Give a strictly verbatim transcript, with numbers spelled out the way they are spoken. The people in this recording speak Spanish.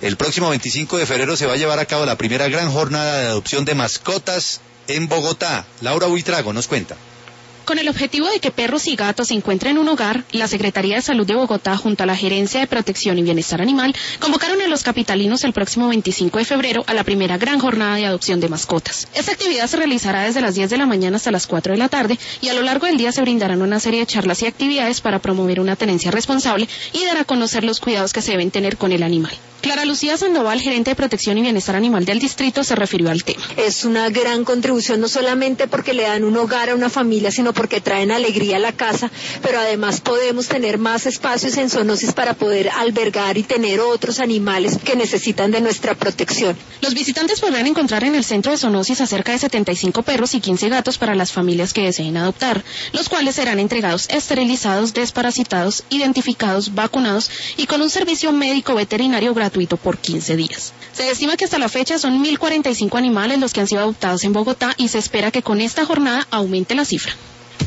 El próximo veinticinco de febrero se va a llevar a cabo la primera gran jornada de adopción de mascotas en Bogotá. Laura Buitrago nos cuenta. Con el objetivo de que perros y gatos se encuentren en un hogar, la Secretaría de Salud de Bogotá, junto a la Gerencia de Protección y Bienestar Animal, convocaron a los capitalinos el próximo veinticinco de febrero a la primera gran jornada de adopción de mascotas. Esta actividad se realizará desde las diez de la mañana hasta las cuatro de la tarde y a lo largo del día se brindarán una serie de charlas y actividades para promover una tenencia responsable y dar a conocer los cuidados que se deben tener con el animal. Clara Lucía Sandoval, gerente de Protección y Bienestar Animal del distrito, se refirió al tema. Es una gran contribución, no solamente porque le dan un hogar a una familia, sino porque traen alegría a la casa, pero además podemos tener más espacios en zoonosis para poder albergar y tener otros animales que necesitan de nuestra protección. Los visitantes podrán encontrar en el centro de zoonosis a cerca de setenta y cinco perros y quince gatos para las familias que deseen adoptar, los cuales serán entregados esterilizados, desparasitados, identificados, vacunados y con un servicio médico veterinario gratuito por quince días. Se estima que hasta la fecha son mil cuarenta y cinco animales los que han sido adoptados en Bogotá y se espera que con esta jornada aumente la cifra.